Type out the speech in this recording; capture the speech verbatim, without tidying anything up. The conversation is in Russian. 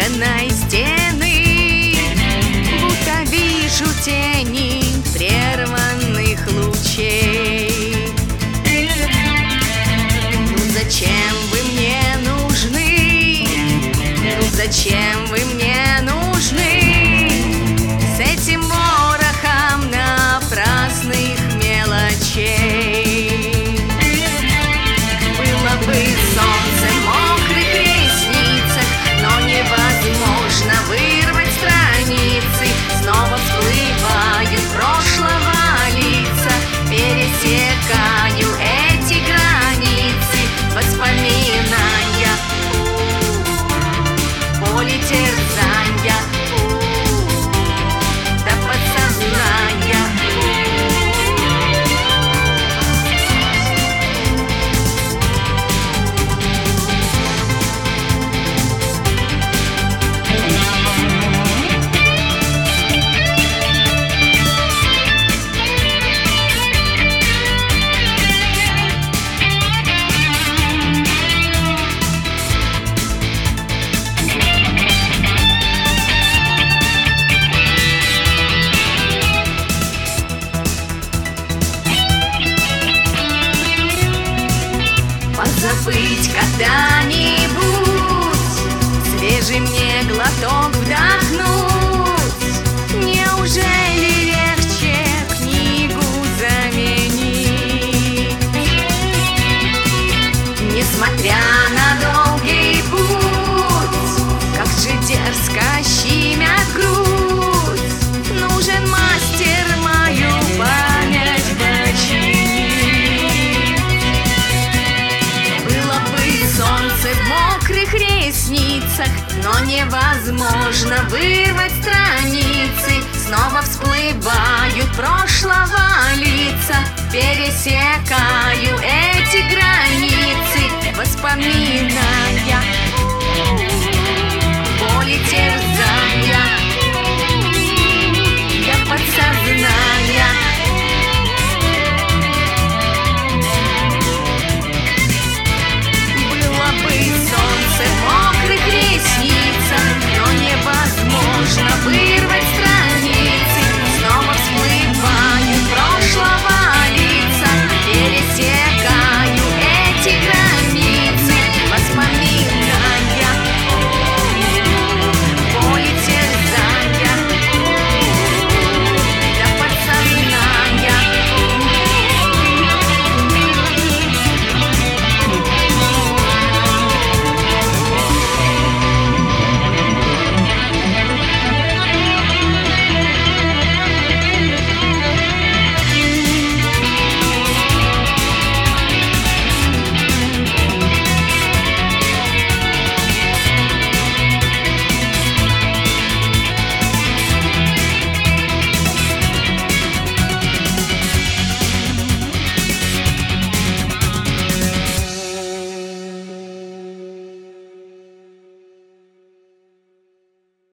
окна и стены, будто вижу тени прерванных лучей. Ну зачем вы мне нужны? Ну зачем вы мне нужны? С этим ворохом напрасных мелочей. Было бы солнце в мокрых ресницах, но невозможно вырвать страницы. Снова всплывают прошлого лица, пересекаю эти границы. Воспоминания, поле терзания до подсознания. Позабыть когда-нибудь, свежий мне глоток вдохнуть. Неужели легче книгу заменить? Несмотря на долгий путь, как же дерзко щемят грудь, нужен мастер мою память починить. Солнце в мокрых ресницах, но невозможно вырвать страницы. Снова всплывают прошлого лица, пересекаю эти границы. Воспоминания,